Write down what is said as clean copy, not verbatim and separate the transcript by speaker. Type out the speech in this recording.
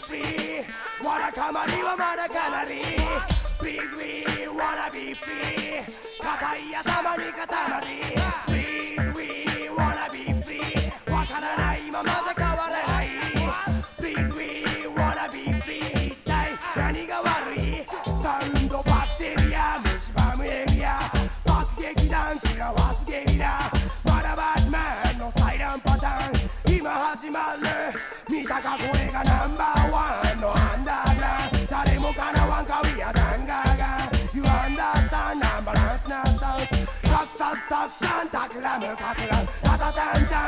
Speaker 1: free わだかまりはまだかなり Big we wanna be free 硬い頭に固まり Please we wanna be free わからないままじゃ変われない Please we wanna be free 一体何が悪いサウンドバクテリア蝕むエリア爆撃弾食らわすゲリラまだバットマンのサイランパターン今始まる見たかこれがナンバーワン